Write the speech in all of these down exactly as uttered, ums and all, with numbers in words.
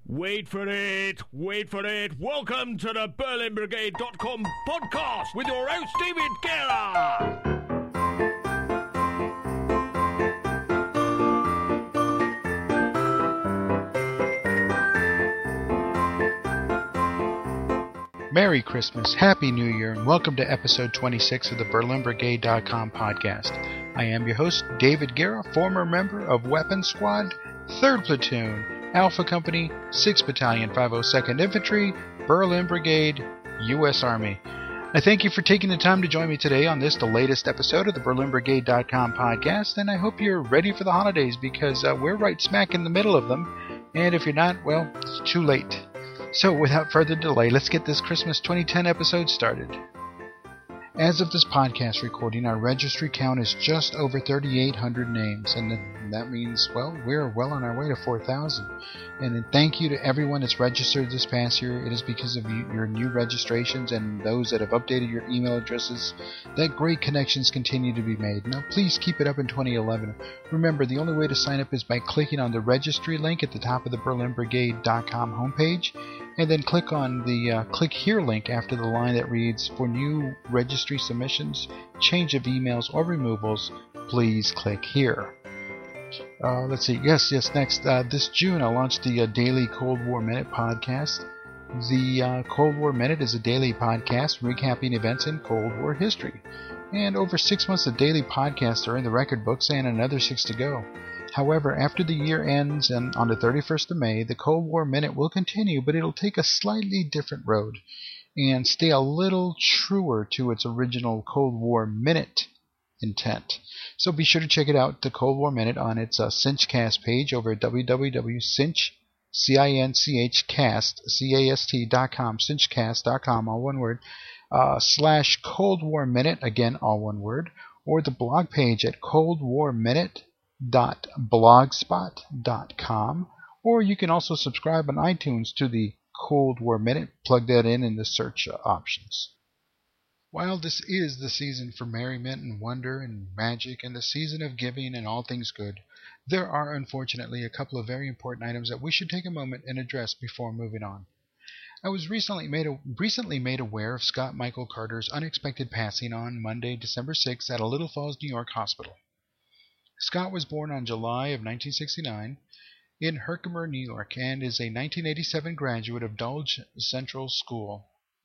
Wait for it, wait for it. Welcome to the Berlin Brigade dot com podcast with your host, David Guerra. Merry Christmas, Happy New Year, and welcome to episode twenty-six of the Berlin Brigade dot com podcast. I am your host, David Guerra, former member of Weapons Squad, third Platoon, Alpha Company, sixth Battalion, five oh second Infantry, Berlin Brigade, U S Army. I thank you for taking the time to join me today on this, the latest episode of the Berlin Brigade dot com podcast, and I hope you're ready for the holidays because uh, we're right smack in the middle of them, and if you're not, well, it's too late. So without further delay, let's get this Christmas twenty ten episode started. As of this podcast recording, our registry count is just over thirty-eight hundred names, and that means, well, we're well on our way to four thousand. And then thank you to everyone that's registered this past year. It is because of you, your new registrations and those that have updated your email addresses that great connections continue to be made. Now, please keep it up in twenty eleven. Remember, the only way to sign up is by clicking on the registry link at the top of the Berlin Brigade dot com homepage, and then click on the uh, Click Here link after the line that reads, for new registry submissions, change of emails, or removals, please click here. Uh, let's see. Yes, yes, next. Uh, this June, I launched the uh, Daily Cold War Minute podcast. The uh, Cold War Minute is a daily podcast recapping events in Cold War history. And over six months of daily podcasts are in the record books and another six to go. However, after the year ends and on the thirty-first of May, the Cold War Minute will continue, but it'll take a slightly different road and stay a little truer to its original Cold War Minute intent. So be sure to check it out, the Cold War Minute, on its uh, Cinchcast page over at w w w dot cinch, C I N C H cast, C A S T dot com, cinchcast dot com, all one word, uh, slash Cold War Minute, again, all one word, or the blog page at cold war minute dot blogspot dot com, or you can also subscribe on iTunes to the Cold War Minute. Plug that in in the search uh, options. While this is the season for merriment and wonder and magic and the season of giving and all things good, there are unfortunately a couple of very important items that we should take a moment and address before moving on. I was recently made a, recently made aware of Scott Michael Carter's unexpected passing on Monday, December sixth at a Little Falls, New York hospital. Scott was born on July of nineteen sixty-nine in Herkimer, New York, and is a nineteen eighty-seven graduate of Dulles Central School.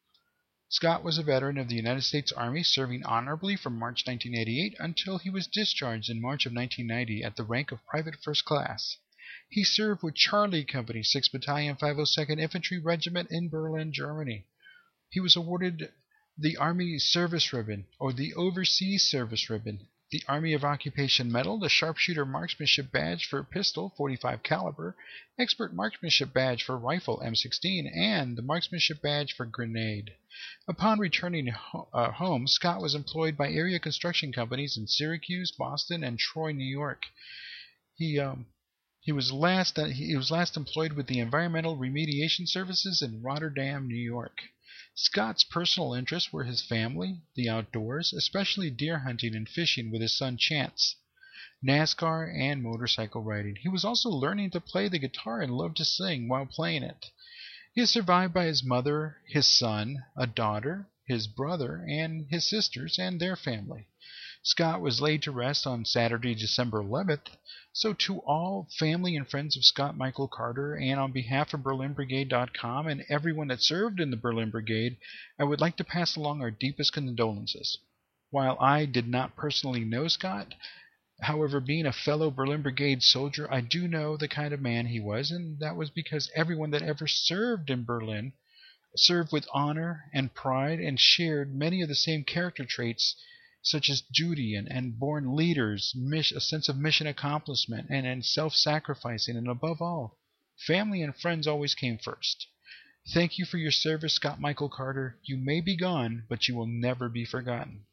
Scott was a veteran of the United States Army, serving honorably from March nineteen eighty-eight until he was discharged in March of nineteen ninety at the rank of Private First Class. He served with Charlie Company, sixth Battalion, five oh second Infantry Regiment in Berlin, Germany. He was awarded the Army Service Ribbon, or the Overseas Service Ribbon, the Army of Occupation Medal, the Sharpshooter Marksmanship Badge for pistol forty-five caliber, Expert Marksmanship Badge for rifle M sixteen, and the Marksmanship Badge for grenade. Upon returning ho- uh, home, Scott was employed by area construction companies in Syracuse, Boston, and Troy, New York. He um, he was last uh, he was last employed with the Environmental Remediation Services in Rotterdam, New York. Scott's personal interests were his family, the outdoors, especially deer hunting and fishing with his son Chance, NASCAR, and motorcycle riding. He was also learning to play the guitar and loved to sing while playing it. He is survived by his mother, his son, a daughter, his brother, and his sisters and their family. Scott was laid to rest on Saturday, December eleventh, so to all family and friends of Scott Michael Carter, and on behalf of Berlin Brigade dot com and everyone that served in the Berlin Brigade, I would like to pass along our deepest condolences. While I did not personally know Scott, however, being a fellow Berlin Brigade soldier, I do know the kind of man he was, and that was because everyone that ever served in Berlin served with honor and pride and shared many of the same character traits such as duty and, and born leaders, a sense of mission accomplishment, and, and self-sacrificing, and above all, family and friends always came first. Thank you for your service, Scott Michael Carter. You may be gone, but you will never be forgotten.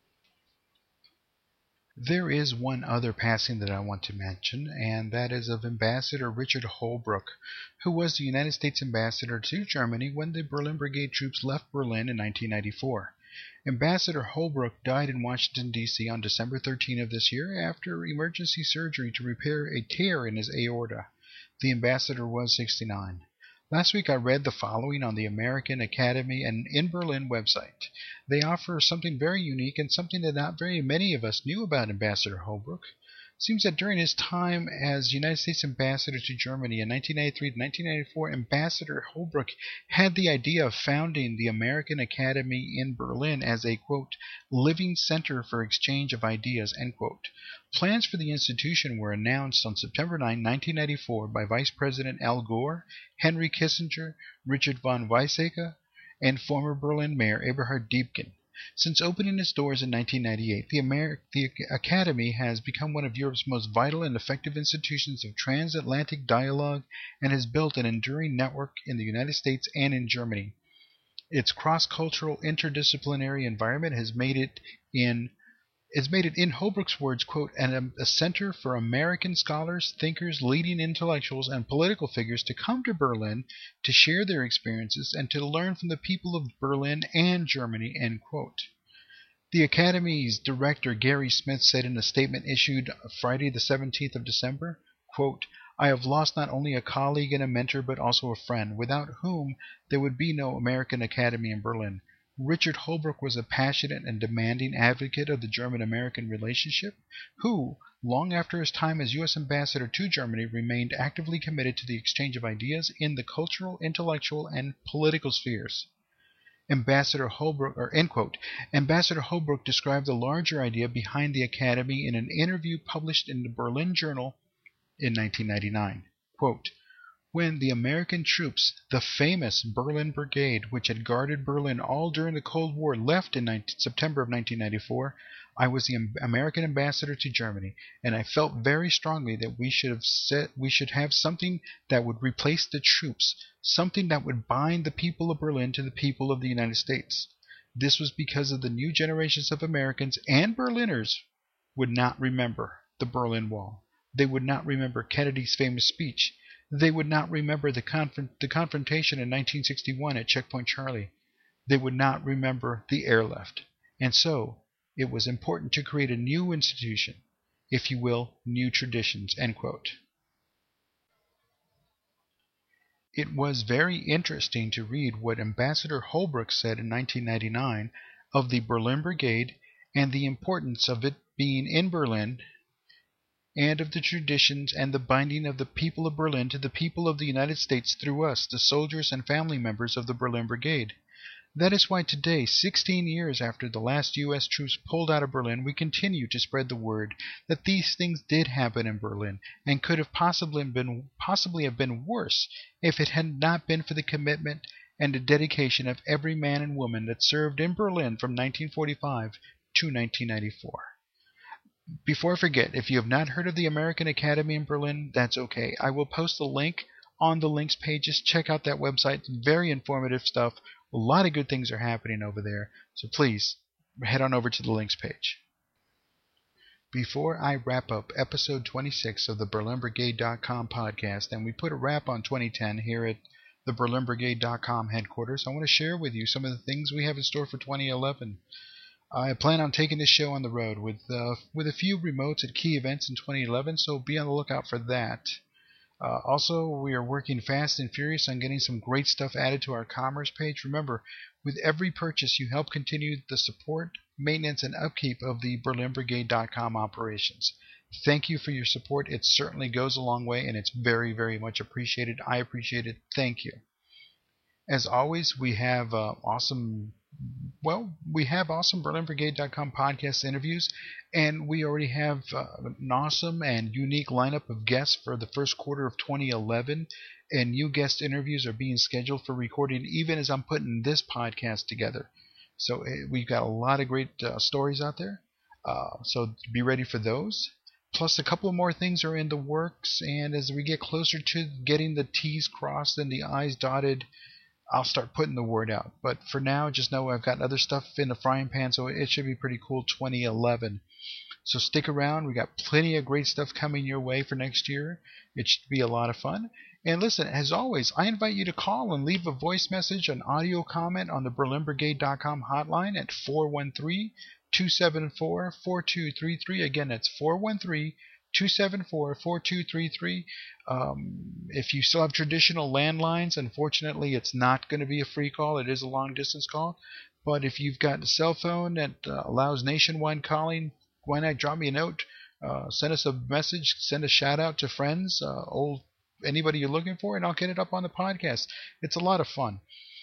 There is one other passing that I want to mention, and that is of Ambassador Richard Holbrooke, who was the United States Ambassador to Germany when the Berlin Brigade troops left Berlin in nineteen ninety-four. Ambassador Holbrooke died in Washington, D C on December thirteenth of this year after emergency surgery to repair a tear in his aorta. The ambassador was sixty-nine. Last week I read the following on the American Academy and in Berlin website. They offer something very unique and something that not very many of us knew about Ambassador Holbrooke. It seems that during his time as United States Ambassador to Germany in nineteen ninety-three to nineteen ninety-four, Ambassador Holbrooke had the idea of founding the American Academy in Berlin as a, quote, living center for exchange of ideas, end quote. Plans for the institution were announced on September ninth, nineteen ninety-four by Vice President Al Gore, Henry Kissinger, Richard von Weizsäcker, and former Berlin Mayor Eberhard Diepgen. Since opening its doors in nineteen ninety-eight, the, Amer- the Academy has become one of Europe's most vital and effective institutions of transatlantic dialogue and has built an enduring network in the United States and in Germany. Its cross-cultural, interdisciplinary environment has made it in has made it, in Holbrooke's words, quote, an, a center for American scholars, thinkers, leading intellectuals, and political figures to come to Berlin to share their experiences and to learn from the people of Berlin and Germany, end quote. The Academy's director, Gary Smith, said in a statement issued Friday the seventeenth of December, quote, I have lost not only a colleague and a mentor, but also a friend, without whom there would be no American Academy in Berlin. Richard Holbrooke was a passionate and demanding advocate of the German-American relationship, who, long after his time as U S Ambassador to Germany, remained actively committed to the exchange of ideas in the cultural, intellectual, and political spheres. Ambassador Holbrooke, or end quote, Ambassador Holbrooke described the larger idea behind the Academy in an interview published in the Berlin Journal in nineteen ninety-nine. Quote, when the American troops, the famous Berlin Brigade, which had guarded Berlin all during the Cold War, left in September of nineteen ninety-four, I was the American ambassador to Germany, and I felt very strongly that we should have set, we should have something that would replace the troops, something that would bind the people of Berlin to the people of the United States. This was because of the new generations of Americans and Berliners would not remember the Berlin Wall. They would not remember Kennedy's famous speech. They would not remember the, conf- the confrontation in nineteen sixty-one at Checkpoint Charlie. They would not remember the airlift. And so, it was important to create a new institution, if you will, new traditions, end quote. It was very interesting to read what Ambassador Holbrooke said in nineteen ninety-nine of the Berlin Brigade and the importance of it being in Berlin, and of the traditions and the binding of the people of Berlin to the people of the United States through us, the soldiers and family members of the Berlin Brigade. That is why today, sixteen years after the last U S troops pulled out of Berlin, we continue to spread the word that these things did happen in Berlin and could have possibly been, possibly have been worse if it had not been for the commitment and the dedication of every man and woman that served in Berlin from nineteen forty-five to nineteen ninety-four. Before I forget, if you have not heard of the American Academy in Berlin, that's okay. I will post the link on the links pages. Check out that website. It's very informative stuff. A lot of good things are happening over there. So please, head on over to the links page. Before I wrap up episode twenty-six of the Berlin Brigade dot com podcast, and we put a wrap on twenty ten here at the Berlin Brigade dot com headquarters, I want to share with you some of the things we have in store for twenty eleven. I plan on taking this show on the road with uh, with a few remotes at key events in twenty eleven, so be on the lookout for that. Uh, also, we are working fast and furious on getting some great stuff added to our commerce page. Remember, with every purchase, you help continue the support, maintenance, and upkeep of the Berlin Brigade dot com operations. Thank you for your support. It certainly goes a long way, and it's very, very much appreciated. I appreciate it. Thank you. As always, we have uh, awesome... Well, we have awesome Berlin Brigade dot com podcast interviews, and we already have uh, an awesome and unique lineup of guests for the first quarter of twenty eleven, and new guest interviews are being scheduled for recording even as I'm putting this podcast together. So uh, we've got a lot of great uh, stories out there, uh, so be ready for those. Plus, a couple more things are in the works, and as we get closer to getting the T's crossed and the I's dotted, I'll start putting the word out. But for now, just know I've got other stuff in the frying pan, so it should be pretty cool twenty eleven. So stick around. We got plenty of great stuff coming your way for next year. It should be a lot of fun. And listen, as always, I invite you to call and leave a voice message, an audio comment on the Berlin Brigade dot com hotline at four one three, two seven four, four two three three. Again, that's four one three, two seven four, four two three three. Um, if you still have traditional landlines, unfortunately, it's not going to be a free call. It is a long-distance call. But if you've got a cell phone that uh, allows nationwide calling, why not drop me a note? Uh, send us a message, send a shout-out to friends, uh, old anybody you're looking for, and I'll get it up on the podcast. It's a lot of fun.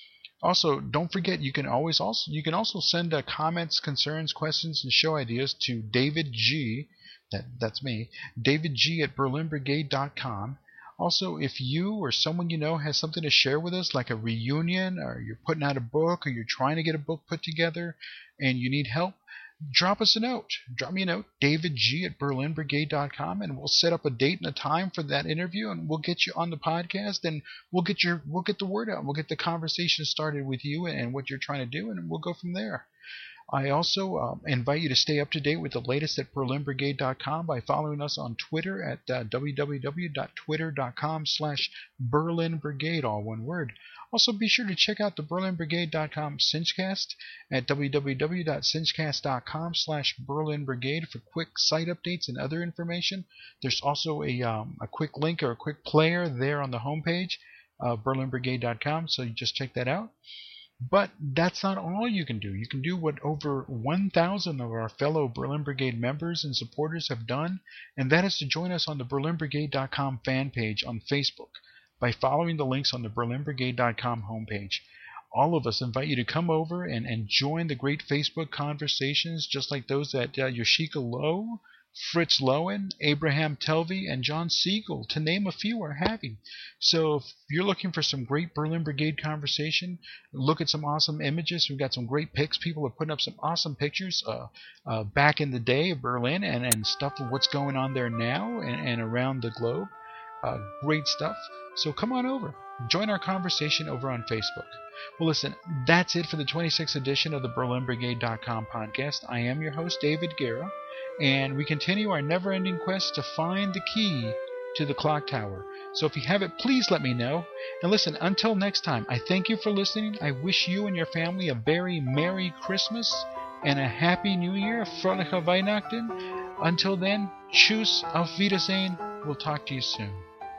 Also, don't forget you can always also you can also send uh, comments, concerns, questions, and show ideas to David G. That that's me, David G at Berlin Brigade dot com. Also, if you or someone you know has something to share with us, like a reunion, or you're putting out a book, or you're trying to get a book put together, and you need help, drop us a note. Drop me a note, David G at Berlin Brigade dot com, and we'll set up a date and a time for that interview, and we'll get you on the podcast, and we'll get your we'll get the word out. We'll get the conversation started with you and what you're trying to do, and we'll go from there. I also um, invite you to stay up to date with the latest at Berlin Brigade dot com by following us on Twitter at uh, w w w dot twitter dot com slash Berlin Brigade, all one word. Also, be sure to check out the Berlin Brigade dot com Cinchcast at w w w dot cinchcast dot com slash Berlin Brigade for quick site updates and other information. There's also a, um, a quick link or a quick player there on the homepage of Berlin Brigade dot com, so you just check that out. But that's not all you can do. You can do what over one thousand of our fellow Berlin Brigade members and supporters have done, and that is to join us on the Berlin Brigade dot com fan page on Facebook by following the links on the Berlin Brigade dot com homepage. All of us invite you to come over and, and join the great Facebook conversations, just like those that uh, Yoshika Lowe, Fritz Lowen, Abraham Telvey, and John Siegel, to name a few, are having. So if you're looking for some great Berlin Brigade conversation, look at some awesome images. We've got some great pics. People are putting up some awesome pictures uh, uh, back in the day of Berlin and, and stuff of what's going on there now and, and around the globe. Uh, great stuff. So come on over. Join our conversation over on Facebook. Well, listen, that's it for the twenty-sixth edition of the Berlin Brigade dot com podcast. I am your host, David Guerra, and we continue our never-ending quest to find the key to the clock tower. So if you have it, please let me know. And listen, until next time, I thank you for listening. I wish you and your family a very Merry Christmas and a Happy New Year. Fröhliche Weihnachten. Until then, tschüss, auf Wiedersehen. We'll talk to you soon.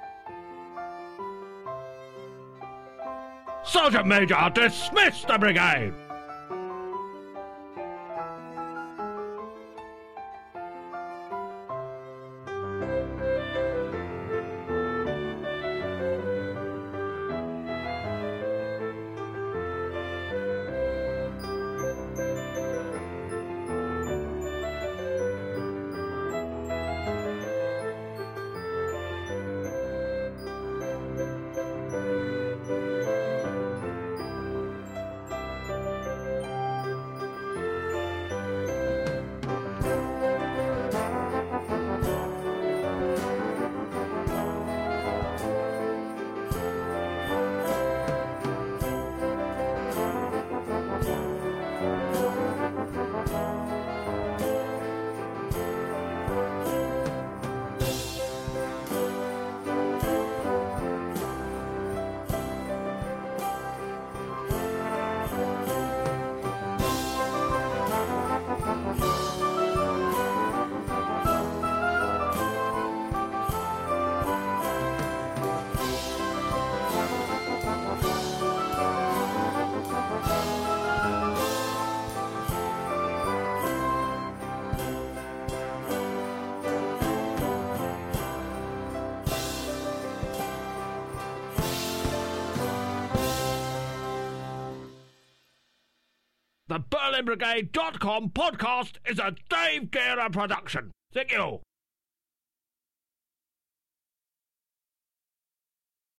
Sergeant Major, dismiss the brigade! The Berlin Brigade dot com podcast is a Dave Guerra production. Thank you.